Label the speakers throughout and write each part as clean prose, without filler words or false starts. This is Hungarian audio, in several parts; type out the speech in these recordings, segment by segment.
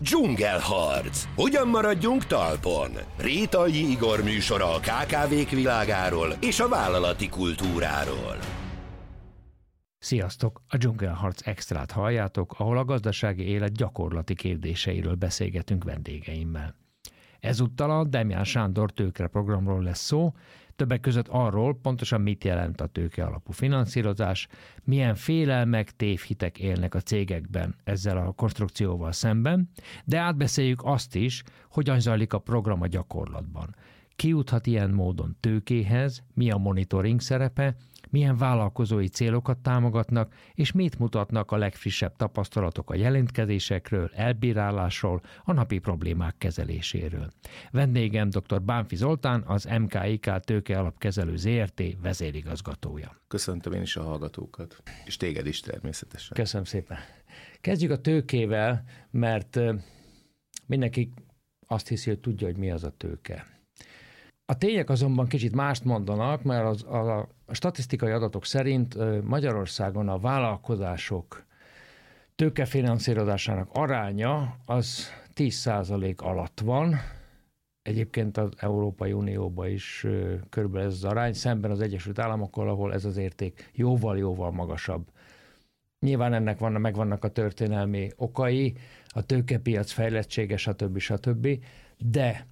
Speaker 1: Dzsungelharc. Hogyan maradjunk talpon? Rétai Igor műsora a KKV-k világáról és a vállalati kultúráról.
Speaker 2: Sziasztok! A Dzsungelharc extrát halljátok, ahol a gazdasági élet gyakorlati kérdéseiről beszélgetünk vendégeimmel. Ezúttal a Demján Sándor tőke programról lesz szó, többek között arról, pontosan mit jelent a tőke alapú finanszírozás, milyen félelmek, tévhitek élnek a cégekben ezzel a konstrukcióval szemben, de átbeszéljük azt is, hogyan zajlik a program a gyakorlatban. Ki juthat ilyen módon tőkéhez, mi a monitoring szerepe, milyen vállalkozói célokat támogatnak, és mit mutatnak a legfrissebb tapasztalatok a jelentkezésekről, elbírálásról, a napi problémák kezeléséről. Vendégem dr. Bánfi Zoltán, az MKIK Tőke Alapkezelő ZRT vezérigazgatója.
Speaker 3: Köszöntöm én is a hallgatókat, és téged is természetesen.
Speaker 2: Köszönöm szépen. Kezdjük a tőkével, mert mindenki azt hiszi, hogy tudja, hogy mi az a tőke. A tények azonban kicsit mást mondanak, mert a statisztikai adatok szerint Magyarországon a vállalkozások tőkefinanszírozásának aránya az 10% alatt van. Egyébként az Európai Unióban is körülbelül ez az arány, szemben az Egyesült Államokkal, ahol ez az érték jóval-jóval magasabb. Nyilván ennek megvannak a történelmi okai, a tőkepiac fejlettsége, stb. De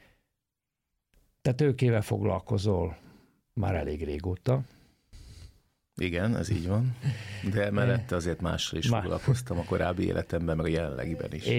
Speaker 2: te tőkével foglalkozol már elég régóta.
Speaker 3: Igen, ez így van, de mellette azért mással is foglalkoztam a korábbi életemben, meg a jelenlegiben is.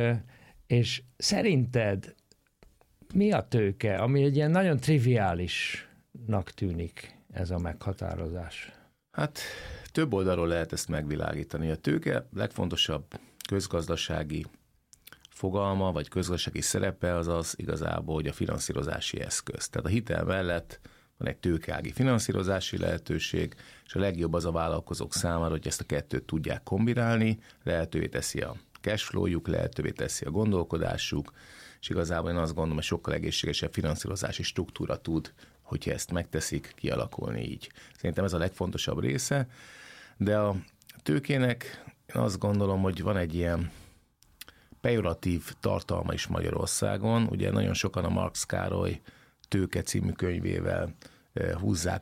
Speaker 2: És szerinted mi a tőke, ami egy ilyen nagyon triviálisnak tűnik ez a meghatározás?
Speaker 3: Hát több oldalról lehet ezt megvilágítani. A tőke legfontosabb közgazdasági fogalma, vagy közgazdasági szerepe az igazából, hogy a finanszírozási eszköz. Tehát a hitel mellett van egy tőkeági finanszírozási lehetőség, és a legjobb az a vállalkozók számára, hogy ezt a kettőt tudják kombinálni, lehetővé teszi a cashflow-juk, lehetővé teszi a gondolkodásuk, és igazából én azt gondolom, hogy sokkal egészségesebb finanszírozási struktúra tud, hogyha ezt megteszik, kialakulni így. Szerintem ez a legfontosabb része, de a tőkének én azt gondolom, hogy van egy ilyen pejoratív tartalma is Magyarországon. Ugye nagyon sokan a Marx Károly Tőke című könyvével húzzák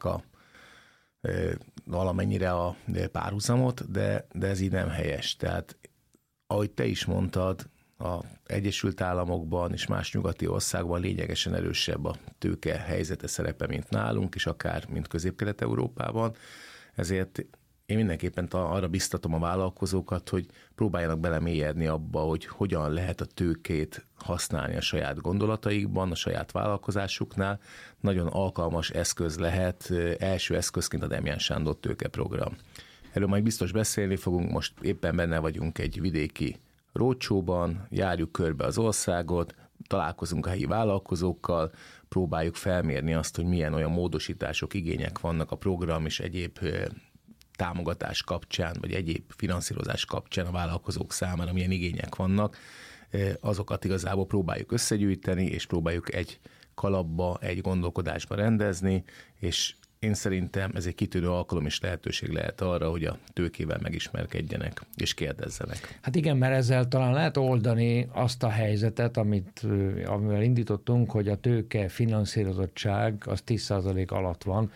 Speaker 3: valamennyire a párhuzamot, de ez így nem helyes. Tehát, ahogy te is mondtad, az Egyesült Államokban és más nyugati országban lényegesen erősebb a tőke helyzete, szerepe, mint nálunk, és akár mint Közép-Kelet-Európában. Ezért én mindenképpen arra biztatom a vállalkozókat, hogy próbáljanak belemélyedni abba, hogy hogyan lehet a tőkét használni a saját gondolataikban, a saját vállalkozásuknál. Nagyon alkalmas eszköz lehet, első eszközként a Demján Sándor tőkeprogram. Erről majd biztos beszélni fogunk, most éppen benne vagyunk egy vidéki roadshow-ban, járjuk körbe az országot, találkozunk a helyi vállalkozókkal, próbáljuk felmérni azt, hogy milyen olyan módosítások, igények vannak a program és egyéb támogatás kapcsán, vagy egyéb finanszírozás kapcsán a vállalkozók számára milyen igények vannak, azokat igazából próbáljuk összegyűjteni, és próbáljuk egy kalapba, egy gondolkodásba rendezni, és én szerintem ez egy kitűnő alkalom és lehetőség lehet arra, hogy a tőkével megismerkedjenek és kérdezzenek.
Speaker 2: Hát igen, mert ezzel talán lehet oldani azt a helyzetet, amivel indítottunk, hogy a tőke finanszírozottság az 10% alatt van.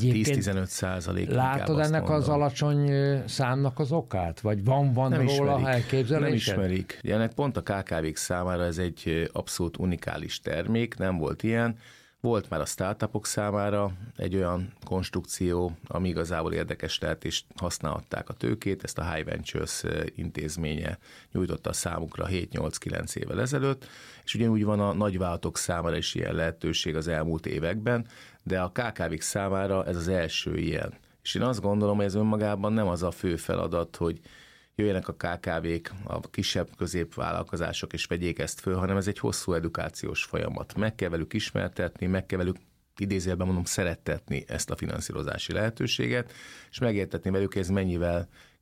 Speaker 3: 10-15%.
Speaker 2: Látod ennek az alacsony számnak az okát? Vagy van
Speaker 3: nem
Speaker 2: róla elképzelésed?
Speaker 3: Nem ismerik. Ennek pont a KKV-k számára ez egy abszolút unikális termék, nem volt ilyen. Volt már a startupok számára egy olyan konstrukció, ami igazából érdekes lehet, és használhatták a tőkét, ezt a High Ventures intézménye nyújtotta a számukra 7-8-9 évvel ezelőtt, és ugyanúgy van a nagyvállalatok számára is ilyen lehetőség az elmúlt években, de a KKV-k számára ez az első ilyen. És én azt gondolom, hogy ez önmagában nem az a fő feladat, hogy jöjjenek a KKV-k, a kisebb középvállalkozások és vegyék ezt föl, hanem ez egy hosszú edukációs folyamat. Meg kell velük ismertetni, meg kell velük idézőjelben mondom szerettetni ezt a finanszírozási lehetőséget, és megértetni velük, hogy ez mennyivel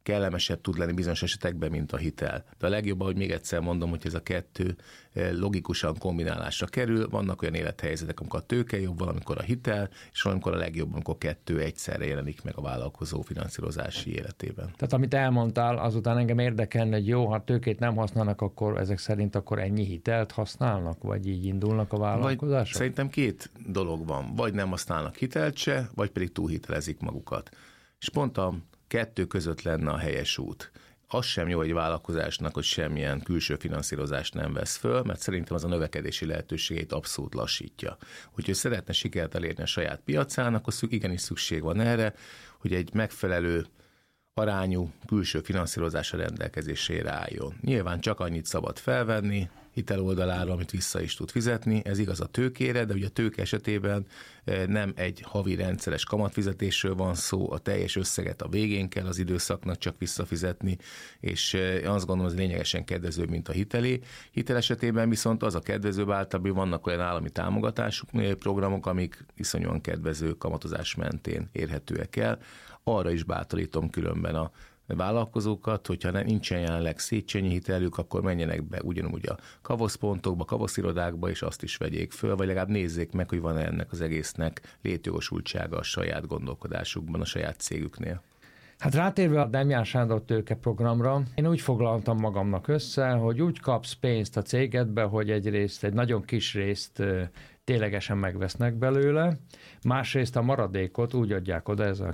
Speaker 3: kellemesebb tud lenni bizonyos esetekben, mint a hitel. De a legjobb, ahogy még egyszer mondom, hogy ez a kettő logikusan kombinálásra kerül. Vannak olyan élethelyzetek, amikor a tőke jobb, valamikor a hitel, és valamikor a legjobb, amikor kettő egyszerre jelenik meg a vállalkozó finanszírozási életében.
Speaker 2: Tehát amit elmondtál, azután engem érdekelne, hogy jó, ha tőkét nem használnak, akkor ezek szerint akkor ennyi hitelt használnak, vagy így indulnak a vállalkozások?
Speaker 3: Vagy szerintem két dolog van. Vagy nem használnak hitelt se, vagy pedig túlhitelezik magukat. És pont a kettő között lenne a helyes út. Az sem jó egy vállalkozásnak, hogy semmilyen külső finanszírozást nem vesz föl, mert szerintem az a növekedési lehetőségeit abszolút lassítja. Hogyha szeretne sikert elérni a saját piacán, akkor igenis szükség van erre, hogy egy megfelelő arányú külső finanszírozásra rendelkezésére álljon. Nyilván csak annyit szabad felvenni hitel oldalára, amit vissza is tud fizetni. Ez igaz a tőkére, de ugye a tőke esetében nem egy havi rendszeres kamatfizetésről van szó, a teljes összeget a végén kell az időszaknak csak visszafizetni, és azt gondolom, ez lényegesen kedvezőbb, mint a hitelé. Hitel esetében viszont az a kedvezőbb, általában vannak olyan állami támogatások, programok, amik iszonyúan kedvező kamatozás mentén érhetőek el. Arra is bátorítom különben a vállalkozókat, hogyha nincsen jelenleg Széchenyi hitelük, akkor menjenek be ugyanúgy a kavoszpontokba, kavoszirodákba, és azt is vegyék föl, vagy legalább nézzék meg, hogy van ennek az egésznek létjogosultsága a saját gondolkodásukban, a saját cégüknél.
Speaker 2: Hát rátérve a Demján Sándor tőke programra, én úgy foglaltam magamnak össze, hogy úgy kapsz pénzt a cégedbe, hogy egyrészt egy nagyon kis részt ténylegesen megvesznek belőle, másrészt a maradékot úgy adják oda, ez a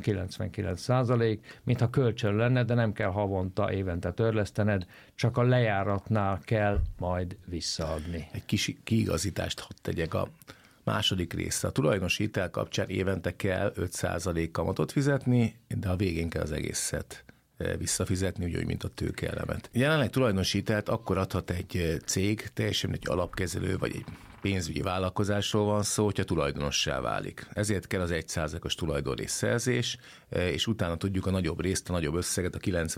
Speaker 2: 99%, mintha kölcsön lenne, de nem kell havonta, évente törlesztened, csak a lejáratnál kell majd visszaadni.
Speaker 3: Egy kis kiigazítást hadd tegyek a második része. A tulajdonosi hitel kapcsán évente kell 5% kamatot fizetni, de a végén kell az egészet visszafizetni, úgy, mint a tőkeelemet. Jelenleg tulajdonosi hitelt akkor adhat egy cég, teljesen egy alapkezelő, vagy egy pénzügyi vállalkozásról van szó, hogyha tulajdonossá válik. Ezért kell az 1%-os tulajdonrészszerzés, és utána tudjuk a nagyobb részt, a nagyobb összeget, a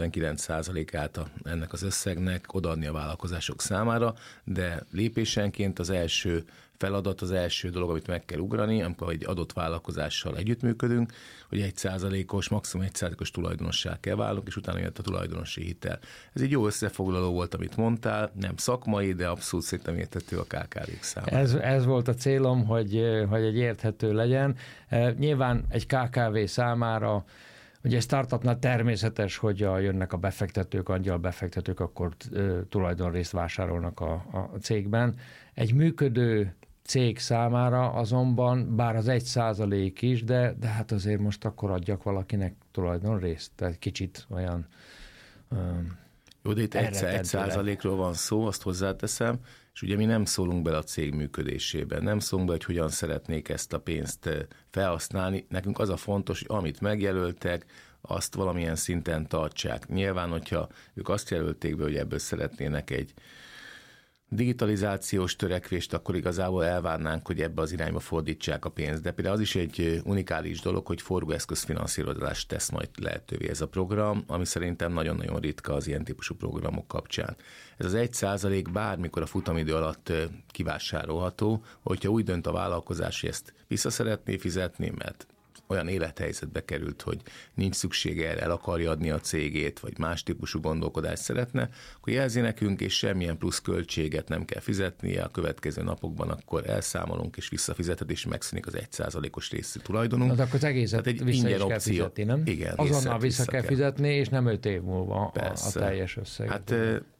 Speaker 3: 99%-át ennek az összegnek odaadni a vállalkozások számára, de lépésenként az első feladat, az első dolog, amit meg kell ugrani, amikor egy adott vállalkozással együttműködünk, hogy 1%-os, maximum 1%-os tulajdonossá kell válnunk, és utána jött a tulajdonosi hitel. Ez egy jó összefoglaló volt, amit mondtál, nem szakmai, de abszolút szerintem érthető a KKV-k számára.
Speaker 2: Ez volt a célom, hogy egy érthető legyen. Nyilván egy KKV számára, ugye egy startupnál természetes, hogy jönnek a befektetők, angyalbefektetők, akkor tulajdonrészt vásárolnak a cégben. Egy működő cég számára azonban, bár az 1% is, de hát azért most akkor adjak valakinek tulajdonrészt, tehát kicsit olyan
Speaker 3: jó, de itt 1%-ról van szó, azt hozzáteszem, és ugye mi nem szólunk bele a cég működésében, nem szólunk bele, hogy hogyan szeretnék ezt a pénzt felhasználni. Nekünk az a fontos, hogy amit megjelöltek, azt valamilyen szinten tartsák. Nyilván, hogyha ők azt jelölték be, hogy ebből szeretnének egy digitalizációs törekvést, akkor igazából elvárnánk, hogy ebbe az irányba fordítsák a pénzt. De például az is egy unikális dolog, hogy forgóeszközfinanszírozást tesz majd lehetővé ez a program, ami szerintem nagyon-nagyon ritka az ilyen típusú programok kapcsán. Ez az 1% bármikor a futamidő alatt kivásárolható, hogyha úgy dönt a vállalkozás, hogy ezt vissza szeretné fizetni, mert olyan élethelyzetbe került, hogy nincs szüksége erre, el akarja adni a cégét, vagy más típusú gondolkodást szeretne, akkor jelzi nekünk, és semmilyen plusz költséget nem kell fizetnie, a következő napokban akkor elszámolunk, és visszafizeted, és megszűnik az 1%-os részű tulajdonunk.
Speaker 2: Az akkor az egészet vissza is kell fizetni, nem?
Speaker 3: Igen.
Speaker 2: Azonnal vissza kell fizetni, és nem 5 év múlva a teljes összeg.
Speaker 3: Hát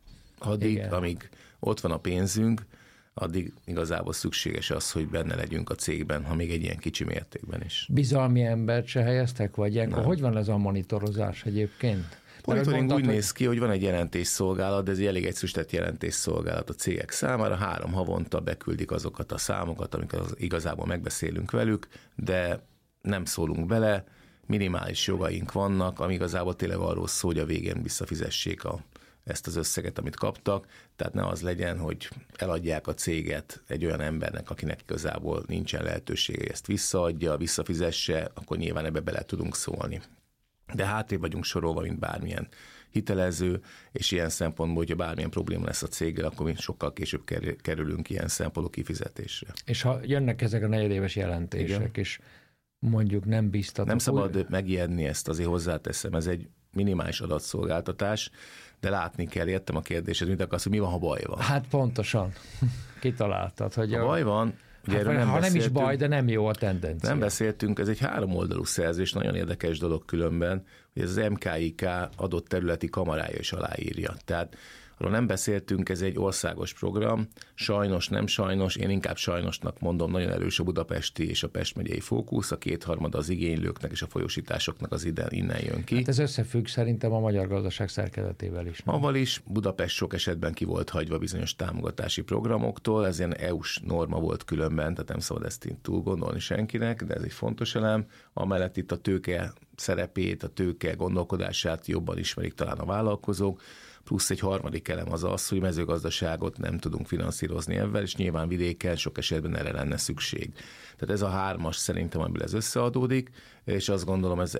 Speaker 3: amíg ott van a pénzünk, addig igazából szükséges az, hogy benne legyünk a cégben, ha még egy ilyen kicsi mértékben is.
Speaker 2: Bizalmi embert se helyeztek, vagy ilyenkor? Hogy van ez a monitorozás egyébként?
Speaker 3: Monitoring úgy néz ki, hogy van egy jelentésszolgálat, de ez egy elég egyszerűsített jelentésszolgálat a cégek számára. 3 havonta beküldik azokat a számokat, amiket igazából megbeszélünk velük, de nem szólunk bele, minimális jogaink vannak, ami igazából tényleg arról szól, hogy a végén visszafizessék ezt az összeget, amit kaptak, tehát ne az legyen, hogy eladják a céget egy olyan embernek, akinek igazából nincsen lehetősége, hogy ezt visszaadja, visszafizesse, akkor nyilván ebbe bele tudunk szólni. De hátrébb vagyunk sorolva, mint bármilyen hitelező, és ilyen szempontból, hogyha bármilyen probléma lesz a céggel, akkor mi sokkal később kerülünk ilyen szempontból kifizetésre.
Speaker 2: És ha jönnek ezek a negyedéves jelentések, igen, és mondjuk nem biztatok.
Speaker 3: Nem szabad megijedni, ezt azért hozzáteszem, ez egy minimális adatszolgáltatás, de látni kell, értem a kérdésed, mit akarsz, hogy mi van, ha baj van.
Speaker 2: Hát pontosan. Kitaláltad, hogy
Speaker 3: ha baj van, ugye
Speaker 2: hát, ha nem is baj, de nem jó a tendencia.
Speaker 3: Nem beszéltünk, ez egy 3 oldalú szerzés, nagyon érdekes dolog különben, hogy ez az MKIK adott területi kamarája is aláírja. Tehát arról nem beszéltünk, ez egy országos program, sajnos, nem sajnos, én inkább sajnosnak mondom, nagyon erős a budapesti és a Pest megyei fókusz, a 2/3 az igénylőknek és a folyósításoknak az innen jön ki.
Speaker 2: Hát ez összefügg szerintem a magyar gazdaság szerkezetével is.
Speaker 3: Avval is Budapest sok esetben ki volt hagyva bizonyos támogatási programoktól, ez ilyen EU-s norma volt különben, tehát nem szabad ezt így túl gondolni senkinek, de ez egy fontos elem. Amellett itt a tőke szerepét, a tőke gondolkodását jobban ismerik talán a vállalkozók, plusz egy harmadik elem az, hogy mezőgazdaságot nem tudunk finanszírozni ebben, és nyilván vidéken sok esetben erre lenne szükség. Tehát ez a 3-as szerintem, amiből ez összeadódik, és azt gondolom, ez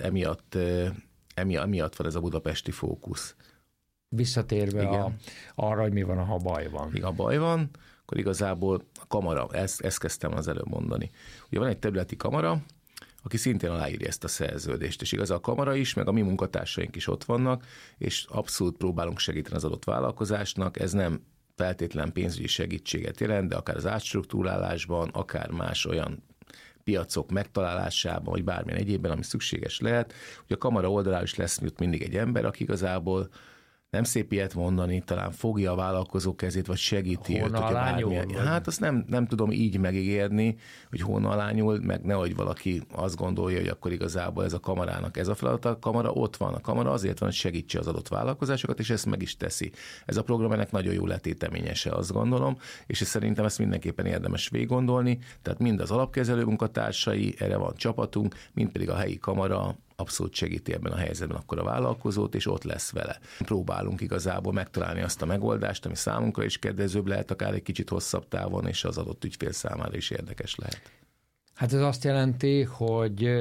Speaker 3: emiatt van ez a budapesti fókusz.
Speaker 2: Visszatérve arra, hogy mi van, ha baj van.
Speaker 3: Ha baj van, akkor igazából a kamara, ezt kezdtem az előbb mondani. Ugye van egy területi kamara, aki szintén aláírja ezt a szerződést, és igaz a kamara is, meg a mi munkatársaink is ott vannak, és abszolút próbálunk segíteni az adott vállalkozásnak, ez nem feltétlen pénzügyi segítséget jelent, de akár az átstruktúrálásban, akár más olyan piacok megtalálásában, vagy bármilyen egyébben, ami szükséges lehet. Ugye a kamara oldalára is lesz mindig egy ember, aki igazából nem szép ilyet mondani, talán fogja a vállalkozó kezét, vagy segíti őt, hogyha bármilyen. Hát azt nem tudom így megígérni, hogy hóna alá nyúl, meg nehogy valaki azt gondolja, hogy akkor igazából ez a kamarának ez a feladata. A kamara ott van. A kamara azért van, hogy segítse az adott vállalkozásokat, és ezt meg is teszi. Ez a program ennek nagyon jó letéteményese, azt gondolom, és szerintem ezt mindenképpen érdemes végiggondolni. Tehát mind az alapkezelő munkatársai, erre van csapatunk, mind pedig a helyi kamara abszolút segíti ebben a helyzetben akkor a vállalkozót, és ott lesz vele. Próbálunk igazából megtalálni azt a megoldást, ami számunkra is kedvezőbb lehet, akár egy kicsit hosszabb távon, és az adott ügyfél számára is érdekes lehet.
Speaker 2: Hát ez azt jelenti, hogy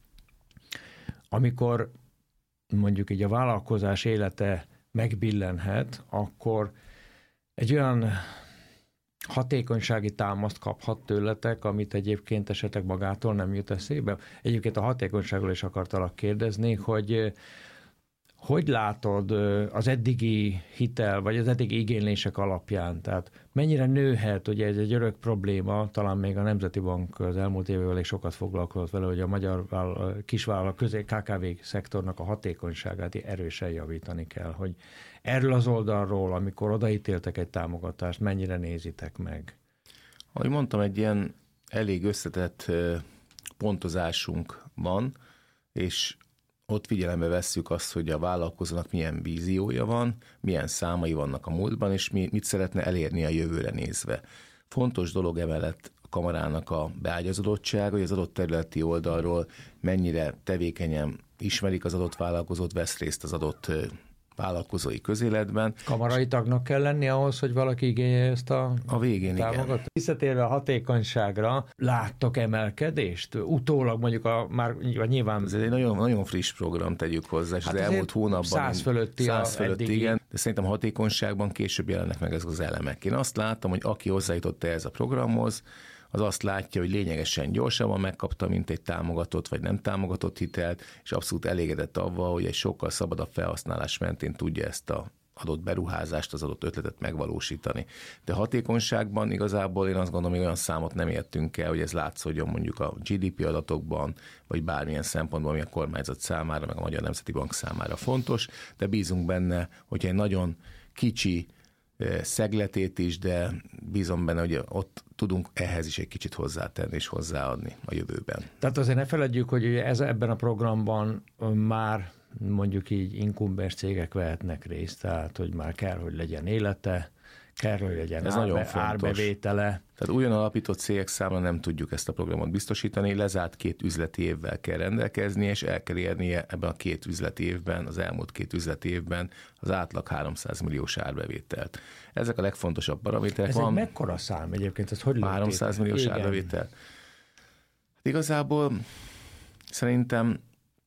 Speaker 2: amikor mondjuk így a vállalkozás élete megbillenhet, akkor egy olyan hatékonysági támaszt kaphat tőletek, amit egyébként esetleg magától nem jut eszébe. Egyébként a hatékonyságról is akartalak kérdezni, hogy látod az eddigi hitel, vagy az eddigi igénylések alapján? Tehát mennyire nőhet, ugye ez egy örök probléma, talán még a Nemzeti Bank az elmúlt években is sokat foglalkozott vele, hogy a magyar kisvállalat KKV szektornak a hatékonyságát erősen javítani kell, hogy erről az oldalról, amikor odaítéltek egy támogatást, mennyire nézitek meg?
Speaker 3: Ahogy mondtam, egy ilyen elég összetett pontozásunk van, és ott figyelembe vesszük azt, hogy a vállalkozónak milyen víziója van, milyen számai vannak a múltban, és mit szeretne elérni a jövőre nézve. Fontos dolog emellett a kamarának a beágyazodottság, hogy az adott területi oldalról mennyire tevékenyen ismerik az adott vállalkozót, vesz részt az adott vállalkozói közéletben.
Speaker 2: Kamarai tagnak kell lenni ahhoz, hogy valaki igényelje ezt a
Speaker 3: végén támogatást? Igen.
Speaker 2: Visszatérve a hatékonyságra, láttok emelkedést? Utólag mondjuk már nyilván...
Speaker 3: Ez egy nagyon, nagyon friss program, tegyük hozzá, és hát az elmúlt hónapban
Speaker 2: 100 fölötti
Speaker 3: igen, de szerintem a hatékonyságban később jelennek meg ezek az elemek. Én azt látom, hogy aki hozzájutott ehhez a programhoz, az azt látja, hogy lényegesen gyorsabban megkapta, mint egy támogatott vagy nem támogatott hitelt, és abszolút elégedett avval, hogy egy sokkal szabadabb felhasználás mentén tudja ezt az adott beruházást, az adott ötletet megvalósítani. De hatékonyságban igazából én azt gondolom, hogy olyan számot nem értünk el, hogy ez látszódjon mondjuk a GDP adatokban, vagy bármilyen szempontból, ami a kormányzat számára, meg a Magyar Nemzeti Bank számára fontos, de bízunk benne, hogyha egy nagyon kicsi szegletét is, de bízom benne, hogy ott tudunk ehhez is egy kicsit hozzátenni és hozzáadni a jövőben.
Speaker 2: Tehát azért ne feledjük, hogy ebben a programban már mondjuk így inkumbens cégek vehetnek részt, tehát hogy már kell, hogy legyen élete, kell, hogy legyen árbevétele. Tehát
Speaker 3: újon alapított cégek számára nem tudjuk ezt a programot biztosítani, lezárt 2 üzleti évvel kell rendelkezni, és el kell érnie ebben a 2 üzleti évben, az elmúlt 2 üzleti évben az átlag 300 milliós árbevételt. Ezek a legfontosabb paraméterek.
Speaker 2: Ez egy mekkora szám egyébként? Ez hogy
Speaker 3: 300 milliós árbevétel? Hát igazából szerintem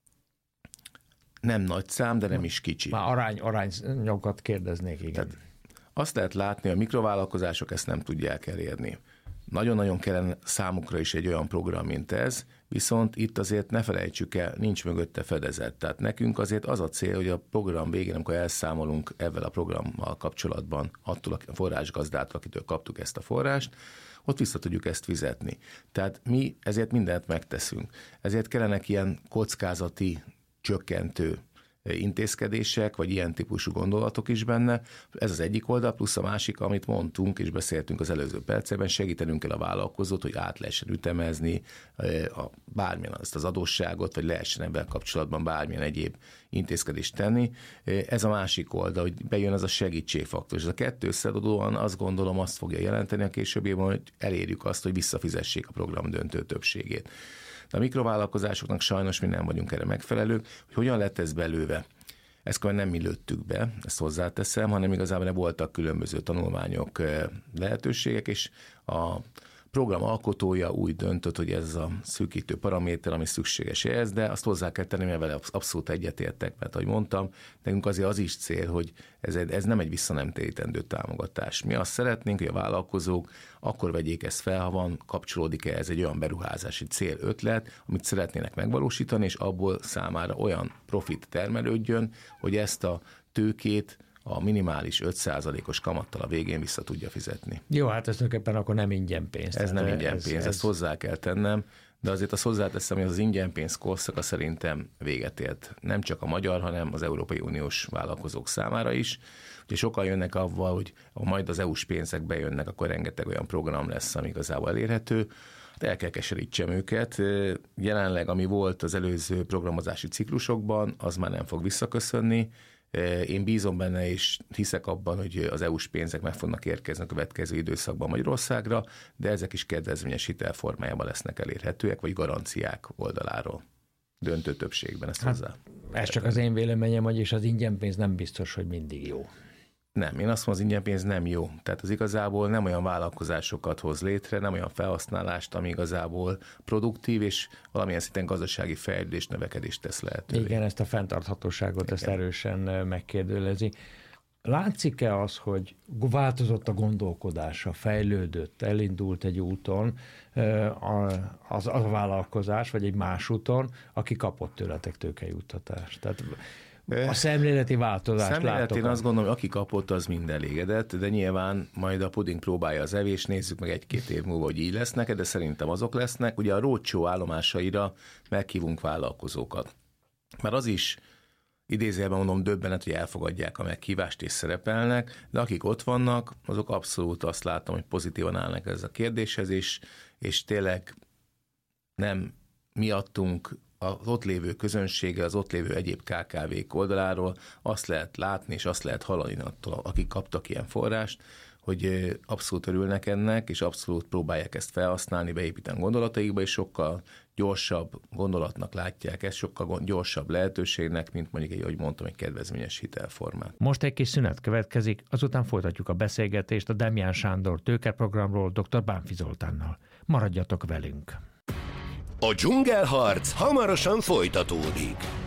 Speaker 3: nem nagy szám, de nem is kicsi.
Speaker 2: Már arányokat kérdeznék, igen.
Speaker 3: Tehát azt lehet látni, hogy a mikrovállalkozások ezt nem tudják elérni. Nagyon-nagyon kellene számukra is egy olyan program, mint ez, viszont itt azért ne felejtsük el, nincs mögötte fedezet. Tehát nekünk azért az a cél, hogy a program végén, amikor elszámolunk ezzel a programmal kapcsolatban, attól a forrásgazdától, akitől kaptuk ezt a forrást, ott vissza tudjuk ezt fizetni. Tehát mi ezért mindent megteszünk. Ezért kellenek ilyen kockázati, csökkentő intézkedések, vagy ilyen típusú gondolatok is benne. Ez az egyik oldal, plusz a másik, amit mondtunk és beszéltünk az előző percekben, segítenünk kell a vállalkozót, hogy át lehessen ütemezni bármilyen azt az adósságot, vagy lehessen ebben kapcsolatban bármilyen egyéb intézkedést tenni. Ez a másik oldal, hogy bejön az a segítségfaktor. És ez a kettő összeadódóan azt gondolom azt fogja jelenteni a későbbiekben, hogy elérjük azt, hogy visszafizessék a program döntő többségét. De a mikrovállalkozásoknak sajnos mi nem vagyunk erre megfelelők, hogy hogyan lett ez belőve. Ezt nem mi lőttük be, ezt hozzáteszem, hanem igazából voltak különböző tanulmányok, lehetőségek, és a program alkotója úgy döntött, hogy ez a szűkítő paraméter, ami szükséges ehhez, de azt hozzá kell tenni, mert vele abszolút egyetértek, mert ahogy mondtam, nekünk azért az is cél, hogy ez nem egy visszanemtérítendő támogatás. Mi azt szeretnénk, hogy a vállalkozók akkor vegyék ezt fel, ha van, kapcsolódik-e ez egy olyan beruházási cél, ötlet, amit szeretnének megvalósítani, és abból számára olyan profit termelődjön, hogy ezt a tőkét a minimális 5%-os kamattal a végén vissza tudja fizetni.
Speaker 2: Jó, hát ez tulajdonképpen akkor nem ingyen pénz.
Speaker 3: Ez nem ingyen pénz, ezt hozzá kell tennem, de azért azt hozzáteszem, hogy az ingyen pénz korszaka szerintem véget ért. Nem csak a magyar, hanem az Európai Uniós vállalkozók számára is. Ugye sokan jönnek avval, hogy ha majd az EU-s pénzek bejönnek, akkor rengeteg olyan program lesz, ami igazából elérhető. Hát el kell keserítsem őket. Jelenleg, ami volt az előző programozási ciklusokban, az már nem fog visszaköszönni. Én bízom benne, és hiszek abban, hogy az EU-s pénzek meg fognak érkezni a következő időszakban Magyarországra, de ezek is kedvezményes hitelformájában lesznek elérhetőek, vagy garanciák oldaláról. Döntő többségben ezt hozzá.
Speaker 2: Ez csak az én véleményem, hogy és az ingyen pénz nem biztos, hogy mindig jó.
Speaker 3: Nem, én azt mondom, az ingyen pénz nem jó. Tehát az igazából nem olyan vállalkozásokat hoz létre, nem olyan felhasználást, ami igazából produktív, és valamilyen szinten gazdasági fejlődés, növekedést tesz lehetővé.
Speaker 2: Igen, ezt a fenntarthatóságot, igen, ezt erősen megkérdőjelezi. Látszik-e az, hogy változott a gondolkodása, fejlődött, elindult egy úton az a vállalkozás, vagy egy más úton, aki kapott tőletek tőkejuttatást? Tehát a szemléleti változást
Speaker 3: szemléletén azt gondolom, hogy aki kapott, az mind elégedett, de nyilván majd a puding próbálja az evés, nézzük meg egy-két év múlva, hogy így lesznek, de szerintem azok lesznek. Ugye a roadshow állomásaira meghívunk vállalkozókat. Mert az is idézőjelben mondom döbbenet, hogy elfogadják a meghívást és szerepelnek, de akik ott vannak, azok abszolút azt látom, hogy pozitívan állnak ez a kérdéshez, és tényleg nem miattunk az ott lévő közönsége, az ott lévő egyéb KKV-k oldaláról azt lehet látni, és azt lehet hallani attól, akik kaptak ilyen forrást, hogy abszolút örülnek ennek, és abszolút próbálják ezt felhasználni, beépíteni gondolataikba, és sokkal gyorsabb gondolatnak látják ezt, sokkal gyorsabb lehetőségnek, mint mondjuk, ahogy mondtam, egy kedvezményes hitelformát.
Speaker 2: Most egy kis szünet következik, azután folytatjuk a beszélgetést a Demján Sándor tőkeprogramról dr. Bánfi Zoltánnal. Maradjatok velünk!
Speaker 1: A dzsungelharc hamarosan folytatódik.